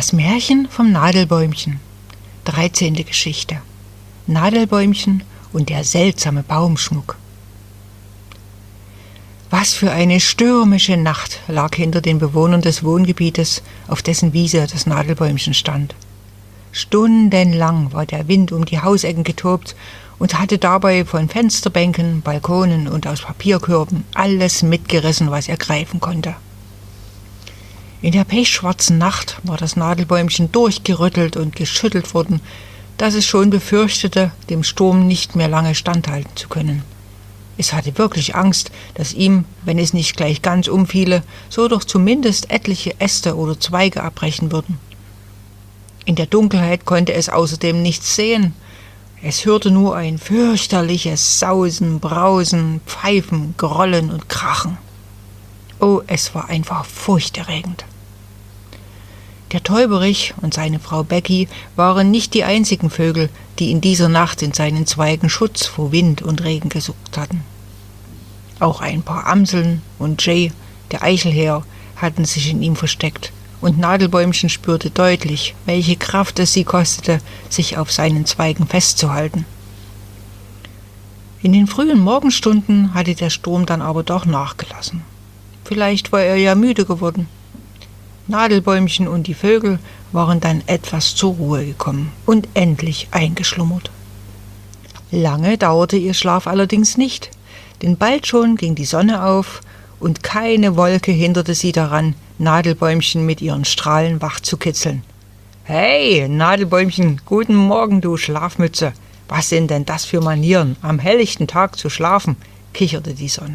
Das Märchen vom Nadelbäumchen. 13. Geschichte. Nadelbäumchen und der seltsame Baumschmuck. Was für eine stürmische Nacht lag hinter den Bewohnern des Wohngebietes, auf dessen Wiese das Nadelbäumchen stand. Stundenlang war der Wind um die Hausecken getobt und hatte dabei von Fensterbänken, Balkonen und aus Papierkörben alles mitgerissen, was er greifen konnte. In der pechschwarzen Nacht war das Nadelbäumchen durchgerüttelt und geschüttelt worden, dass es schon befürchtete, dem Sturm nicht mehr lange standhalten zu können. Es hatte wirklich Angst, dass ihm, wenn es nicht gleich ganz umfiele, so doch zumindest etliche Äste oder Zweige abbrechen würden. In der Dunkelheit konnte es außerdem nichts sehen. Es hörte nur ein fürchterliches Sausen, Brausen, Pfeifen, Grollen und Krachen. Oh, es war einfach furchterregend. Der Täuberich und seine Frau Becky waren nicht die einzigen Vögel, die in dieser Nacht in seinen Zweigen Schutz vor Wind und Regen gesucht hatten. Auch ein paar Amseln und Jay, der Eichelhäher, hatten sich in ihm versteckt, und Nadelbäumchen spürte deutlich, welche Kraft es sie kostete, sich auf seinen Zweigen festzuhalten. In den frühen Morgenstunden hatte der Sturm dann aber doch nachgelassen. Vielleicht war er ja müde geworden. Nadelbäumchen und die Vögel waren dann etwas zur Ruhe gekommen und endlich eingeschlummert. Lange dauerte ihr Schlaf allerdings nicht, denn bald schon ging die Sonne auf und keine Wolke hinderte sie daran, Nadelbäumchen mit ihren Strahlen wach zu kitzeln. »Hey, Nadelbäumchen, guten Morgen, du Schlafmütze! Was sind denn das für Manieren, am helllichten Tag zu schlafen?« kicherte die Sonne.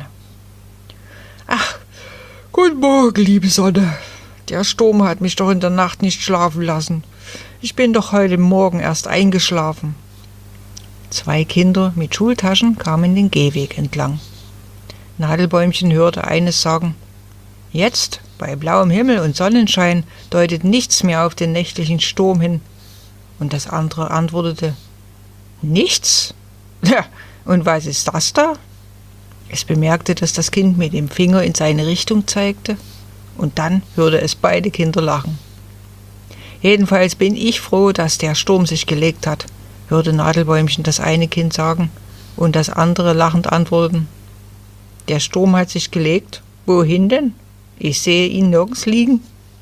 »Ach, guten Morgen, liebe Sonne! Der Sturm hat mich doch in der Nacht nicht schlafen lassen. Ich bin doch heute Morgen erst eingeschlafen.« Zwei Kinder mit Schultaschen kamen den Gehweg entlang. Nadelbäumchen hörte eines sagen: »Jetzt, bei blauem Himmel und Sonnenschein, deutet nichts mehr auf den nächtlichen Sturm hin.« Und das andere antwortete: »Nichts? Ja, und was ist das da?« Es bemerkte, dass das Kind mit dem Finger in seine Richtung zeigte, und dann hörte es beide Kinder lachen. »Jedenfalls bin ich froh, dass der Sturm sich gelegt hat«, hörte Nadelbäumchen das eine Kind sagen, und das andere lachend antworten: »Der Sturm hat sich gelegt? Wohin denn? Ich sehe ihn nirgends liegen.«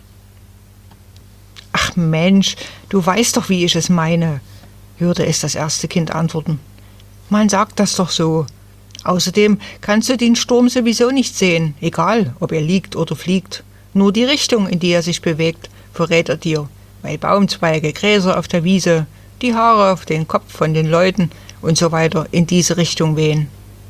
»Ach Mensch, du weißt doch, wie ich es meine«, hörte es das erste Kind antworten. »Man sagt das doch so. Außerdem kannst du den Sturm sowieso nicht sehen, egal ob er liegt oder fliegt. Nur die Richtung, in die er sich bewegt, verrät er dir, weil Baumzweige, Gräser auf der Wiese, die Haare auf den Kopf von den Leuten und so weiter in diese Richtung wehen.«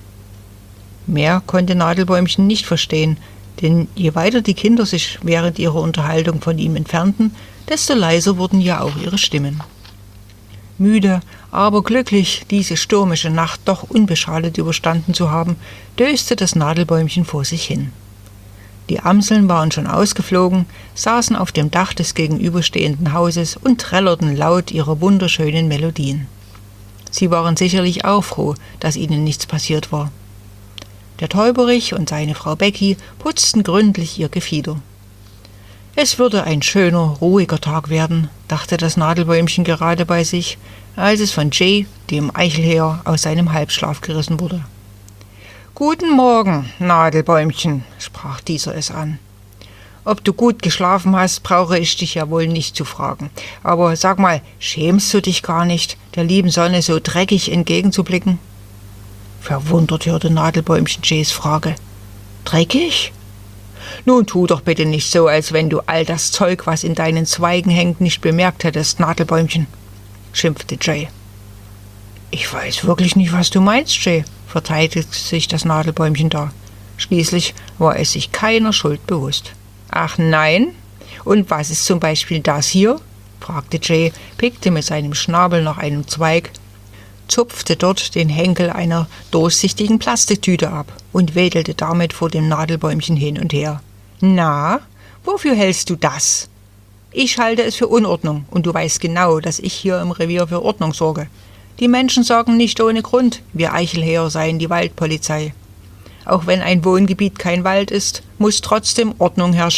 Mehr konnte Nadelbäumchen nicht verstehen, denn je weiter die Kinder sich während ihrer Unterhaltung von ihm entfernten, desto leiser wurden ja auch ihre Stimmen. Müde, aber glücklich, diese stürmische Nacht doch unbeschadet überstanden zu haben, döste das Nadelbäumchen vor sich hin. Die Amseln waren schon ausgeflogen, saßen auf dem Dach des gegenüberstehenden Hauses und trällerten laut ihre wunderschönen Melodien. Sie waren sicherlich auch froh, dass ihnen nichts passiert war. Der Täuberich und seine Frau Becky putzten gründlich ihr Gefieder. Es würde ein schöner, ruhiger Tag werden, dachte das Nadelbäumchen gerade bei sich, als es von Jay, dem Eichelhäher, aus seinem Halbschlaf gerissen wurde. »Guten Morgen, Nadelbäumchen«, sprach dieser es an. »Ob du gut geschlafen hast, brauche ich dich ja wohl nicht zu fragen. Aber sag mal, schämst du dich gar nicht, der lieben Sonne so dreckig entgegenzublicken?« Verwundert hörte Nadelbäumchen Jays Frage. »Dreckig? Nun tu doch bitte nicht so, als wenn du all das Zeug, was in deinen Zweigen hängt, nicht bemerkt hättest, Nadelbäumchen«, schimpfte Jay. »Ich weiß wirklich nicht, was du meinst, Jay«, verteidigte sich das Nadelbäumchen da. Schließlich war es sich keiner Schuld bewusst. »Ach nein? Und was ist zum Beispiel das hier?«, fragte Jay, pickte mit seinem Schnabel nach einem Zweig, zupfte dort den Henkel einer durchsichtigen Plastiktüte ab und wedelte damit vor dem Nadelbäumchen hin und her. »Na, wofür hältst du das?« »Ich halte es für Unordnung, und du weißt genau, dass ich hier im Revier für Ordnung sorge. Die Menschen sagen nicht ohne Grund, wir Eichelhäher seien die Waldpolizei. Auch wenn ein Wohngebiet kein Wald ist, muss trotzdem Ordnung herrschen«,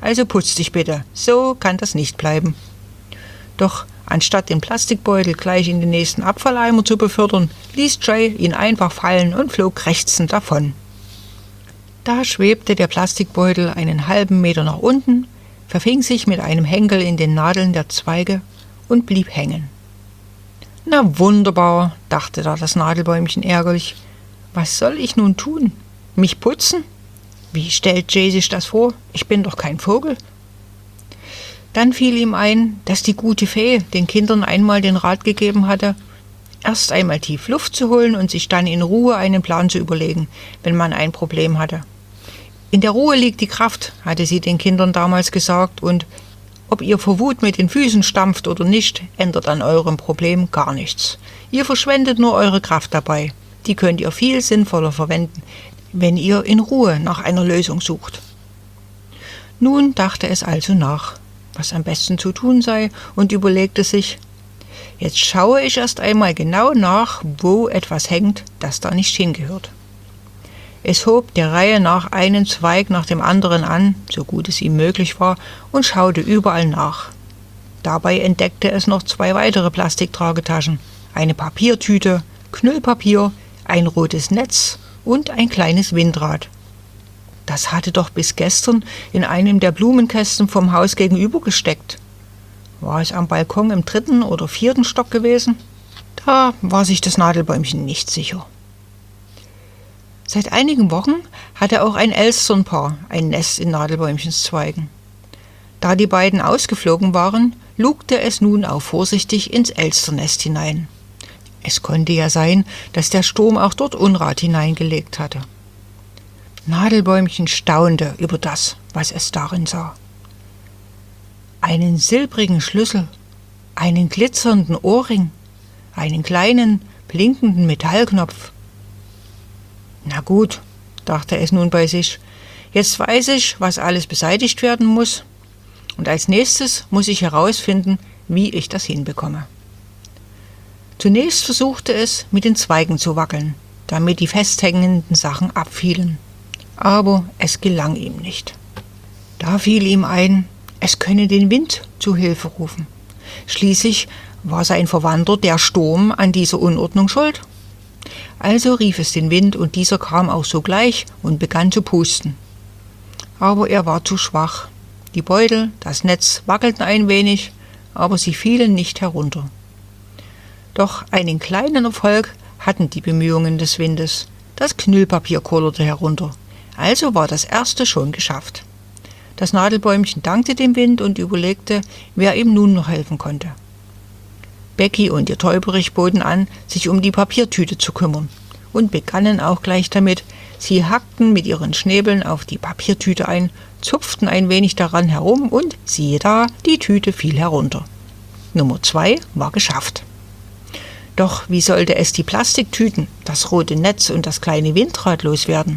Also putz dich bitte, so kann das nicht bleiben. Doch anstatt den Plastikbeutel gleich in den nächsten Abfalleimer zu befördern, ließ Jay ihn einfach fallen und flog krächzend davon. Da schwebte der Plastikbeutel einen halben Meter nach unten, verfing sich mit einem Henkel in den Nadeln der Zweige und blieb hängen. Na wunderbar, dachte da das Nadelbäumchen ärgerlich. Was soll ich nun tun? Mich putzen? Wie stellt Jay sich das vor? Ich bin doch kein Vogel. Dann fiel ihm ein, dass die gute Fee den Kindern einmal den Rat gegeben hatte, erst einmal tief Luft zu holen und sich dann in Ruhe einen Plan zu überlegen, wenn man ein Problem hatte. In der Ruhe liegt die Kraft, hatte sie den Kindern damals gesagt, und ob ihr vor Wut mit den Füßen stampft oder nicht, ändert an eurem Problem gar nichts. Ihr verschwendet nur eure Kraft dabei. Die könnt ihr viel sinnvoller verwenden, wenn ihr in Ruhe nach einer Lösung sucht. Nun dachte es also nach, was am besten zu tun sei, und überlegte sich, jetzt schaue ich erst einmal genau nach, wo etwas hängt, das da nicht hingehört. Es hob der Reihe nach einen Zweig nach dem anderen an, so gut es ihm möglich war, und schaute überall nach. Dabei entdeckte es noch 2 weitere Plastiktragetaschen, eine Papiertüte, Knüllpapier, ein rotes Netz und ein kleines Windrad. Das hatte doch bis gestern in einem der Blumenkästen vom Haus gegenüber gesteckt. War es am Balkon im 3. oder 4. Stock gewesen? Da war sich das Nadelbäumchen nicht sicher. Seit einigen Wochen hatte auch ein Elsternpaar ein Nest in Nadelbäumchens Zweigen. Da die beiden ausgeflogen waren, lugte es nun auch vorsichtig ins Elsternest hinein. Es konnte ja sein, dass der Sturm auch dort Unrat hineingelegt hatte. Nadelbäumchen staunte über das, was es darin sah. Einen silbrigen Schlüssel, einen glitzernden Ohrring, einen kleinen, blinkenden Metallknopf. Na gut, dachte es nun bei sich, jetzt weiß ich, was alles beseitigt werden muss, und als nächstes muss ich herausfinden, wie ich das hinbekomme. Zunächst versuchte es, mit den Zweigen zu wackeln, damit die festhängenden Sachen abfielen. Aber es gelang ihm nicht. Da fiel ihm ein, es könne den Wind zu Hilfe rufen. Schließlich war sein Verwandter, der Sturm, an dieser Unordnung schuld. Also rief es den Wind, und dieser kam auch sogleich und begann zu pusten. Aber er war zu schwach. Die Beutel, das Netz wackelten ein wenig, aber sie fielen nicht herunter. Doch einen kleinen Erfolg hatten die Bemühungen des Windes. Das Knüllpapier kullerte herunter. Also war das erste schon geschafft. Das Nadelbäumchen dankte dem Wind und überlegte, wer ihm nun noch helfen konnte. Becky und ihr Täuberich boten an, sich um die Papiertüte zu kümmern, und begannen auch gleich damit. Sie hackten mit ihren Schnäbeln auf die Papiertüte ein, zupften ein wenig daran herum und siehe da, die Tüte fiel herunter. Nummer 2 war geschafft. Doch wie sollte es die Plastiktüten, das rote Netz und das kleine Windrad loswerden?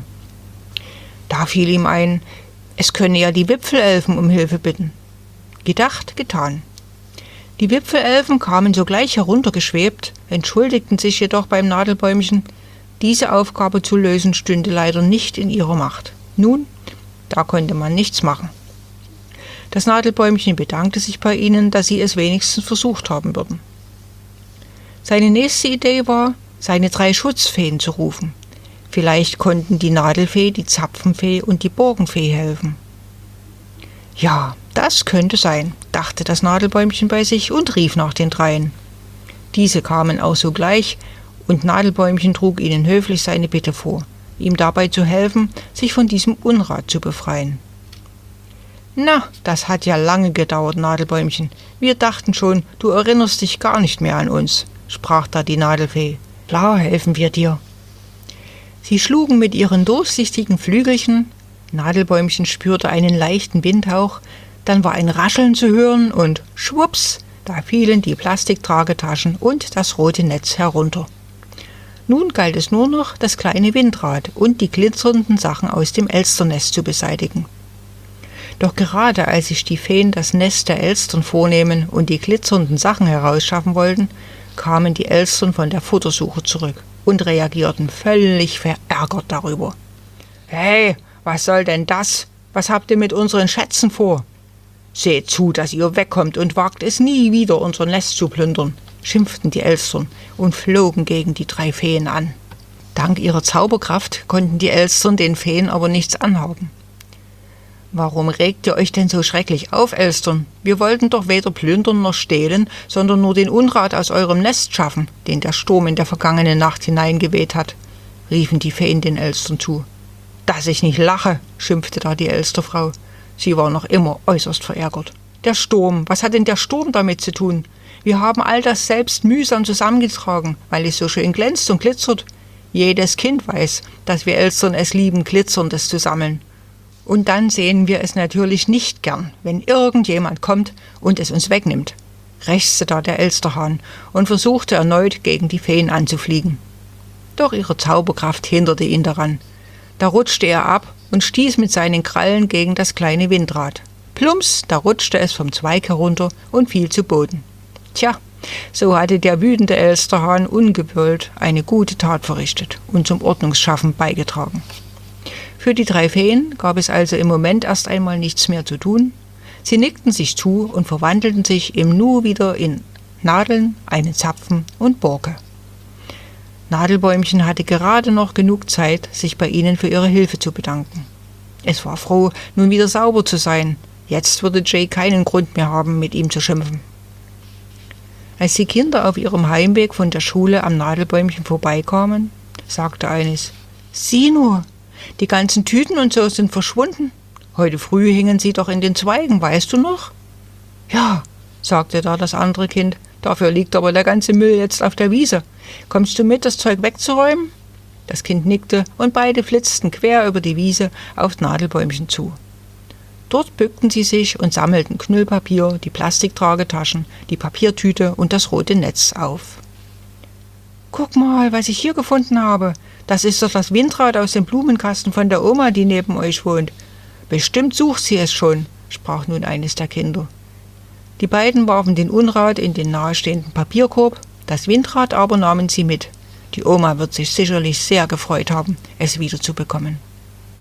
Da fiel ihm ein, es könne ja die Wipfelelfen um Hilfe bitten. Gedacht, getan. Die Wipfelelfen kamen sogleich heruntergeschwebt, entschuldigten sich jedoch beim Nadelbäumchen. Diese Aufgabe zu lösen stünde leider nicht in ihrer Macht. Nun, da konnte man nichts machen. Das Nadelbäumchen bedankte sich bei ihnen, dass sie es wenigstens versucht haben würden. Seine nächste Idee war, seine 3 Schutzfeen zu rufen. Vielleicht konnten die Nadelfee, die Zapfenfee und die Borkenfee helfen. Ja, das könnte sein, dachte das Nadelbäumchen bei sich und rief nach den 3. Diese kamen auch sogleich, und Nadelbäumchen trug ihnen höflich seine Bitte vor, ihm dabei zu helfen, sich von diesem Unrat zu befreien. Na, das hat ja lange gedauert, Nadelbäumchen. Wir dachten schon, du erinnerst dich gar nicht mehr an uns, sprach da die Nadelfee. Klar helfen wir dir. Sie schlugen mit ihren durchsichtigen Flügelchen, Nadelbäumchen spürte einen leichten Windhauch, dann war ein Rascheln zu hören und schwupps, da fielen die Plastiktragetaschen und das rote Netz herunter. Nun galt es nur noch, das kleine Windrad und die glitzernden Sachen aus dem Elsternest zu beseitigen. Doch gerade als sich die Feen das Nest der Elstern vornehmen und die glitzernden Sachen herausschaffen wollten, kamen die Elstern von der Futtersuche zurück und reagierten völlig verärgert darüber. »Hey, was soll denn das?« Was habt ihr mit unseren Schätzen vor? Seht zu, dass ihr wegkommt und wagt es nie wieder, unser Nest zu plündern, schimpften die Elstern und flogen gegen die 3 Feen an. Dank ihrer Zauberkraft konnten die Elstern den Feen aber nichts anhaben. »Warum regt ihr euch denn so schrecklich auf, Elstern? Wir wollten doch weder plündern noch stehlen, sondern nur den Unrat aus eurem Nest schaffen, den der Sturm in der vergangenen Nacht hineingeweht hat«, riefen die Feen den Elstern zu. »Dass ich nicht lache«, schimpfte da die Elsterfrau. Sie war noch immer äußerst verärgert. »Der Sturm, was hat denn der Sturm damit zu tun? Wir haben all das selbst mühsam zusammengetragen, weil es so schön glänzt und glitzert. Jedes Kind weiß, dass wir Elstern es lieben, Glitzerndes zu sammeln. Und dann sehen wir es natürlich nicht gern, wenn irgendjemand kommt und es uns wegnimmt«, rächzte da der Elsterhahn und versuchte erneut gegen die Feen anzufliegen. Doch ihre Zauberkraft hinderte ihn daran. Da rutschte er ab und stieß mit seinen Krallen gegen das kleine Windrad. Plumps, da rutschte es vom Zweig herunter und fiel zu Boden. Tja, so hatte der wütende Elsterhahn ungewollt eine gute Tat verrichtet und zum Ordnungsschaffen beigetragen. Für die 3 Feen gab es also im Moment erst einmal nichts mehr zu tun. Sie nickten sich zu und verwandelten sich im Nu wieder in Nadeln, einen Zapfen und Borke. Nadelbäumchen hatte gerade noch genug Zeit, sich bei ihnen für ihre Hilfe zu bedanken. Es war froh, nun wieder sauber zu sein. Jetzt würde Jay keinen Grund mehr haben, mit ihm zu schimpfen. Als die Kinder auf ihrem Heimweg von der Schule am Nadelbäumchen vorbeikamen, sagte eines: »Sieh nur, die ganzen Tüten und so sind verschwunden. Heute früh hingen sie doch in den Zweigen, weißt du noch?« »Ja«, sagte da das andere Kind, »dafür liegt aber der ganze Müll jetzt auf der Wiese. Kommst du mit, das Zeug wegzuräumen?« Das Kind nickte und beide flitzten quer über die Wiese aufs Nadelbäumchen zu. Dort bückten sie sich und sammelten Knüllpapier, die Plastiktragetaschen, die Papiertüte und das rote Netz auf. »Guck mal, was ich hier gefunden habe. Das ist doch das Windrad aus dem Blumenkasten von der Oma, die neben euch wohnt. Bestimmt sucht sie es schon«, sprach nun eines der Kinder. Die beiden warfen den Unrat in den nahestehenden Papierkorb, das Windrad aber nahmen sie mit. Die Oma wird sich sicherlich sehr gefreut haben, es wiederzubekommen.